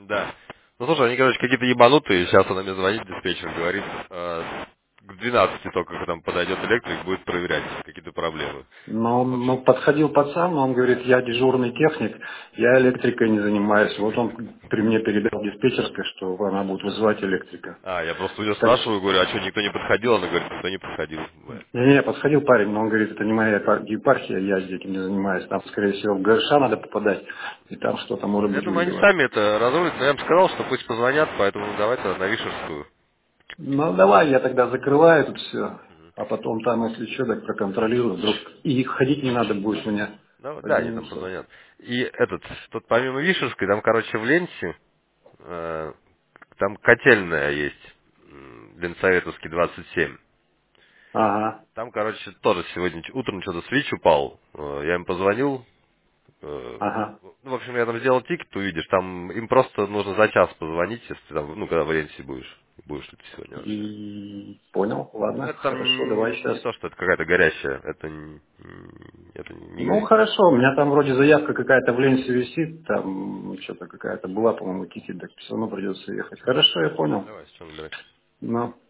Да. Ну слушай, они, короче, какие-то ебанутые. Сейчас она мне звонит, диспетчер говорит, к 12 только, когда там подойдет электрик, будет проверять какие-то проблемы. Но В общем, подходил пацан, он говорит, я дежурный техник, я электрикой не занимаюсь. Вот он при мне передал диспетчерской, что она будет вызывать электрика. я просто у нее Так, спрашиваю, говорю, а что, никто не подходил? Она говорит, никто не подходил. не, подходил парень, но он говорит, это не моя епархия, я этим не занимаюсь. Там, скорее всего, в ГРШ надо попадать, и там что-то может Я быть думаю, они вызывать. сами это разрулят, но я им сказал, что пусть позвонят, поэтому давайте на Вишерскую. Ну, давай, я тогда закрываю тут все, а потом там, если что, так проконтролирую. Вдруг и ходить не надо будет мне, Да, они там поднимутся. позвонят. И тут помимо Вишерской, там, короче, в Ленте, там котельная есть, Ленсоветовский 27. Ага, Там, короче, тоже сегодня утром что-то свич упал. Я им позвонил. ага. Ну, в общем, я там сделал тикет, увидишь. Там им просто нужно за час позвонить, если ты там, ну, когда в Ленте будешь. Будешь ли ты сегодня вообще. И понял, Ну, ладно, это хорошо, давай там сейчас. не то, что это какая-то горящая. Это не Ну, горячая. хорошо, у меня там вроде заявка какая-то в ленте висит, там что-то какая-то была, по-моему, тикет, так все равно придется ехать. Хорошо, я понял. Давай, с чем набирай. Ну.